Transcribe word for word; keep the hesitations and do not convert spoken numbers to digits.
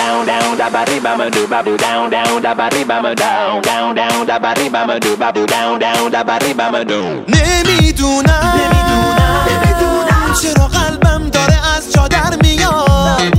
down down da ba ri ba ma do ba do down down da ba ri ba ma down down down da ba ri ba ma do ba do down down da ba ri ba ma do. نمیدونم نمیدونم چرا قلبم داره از جا در میاد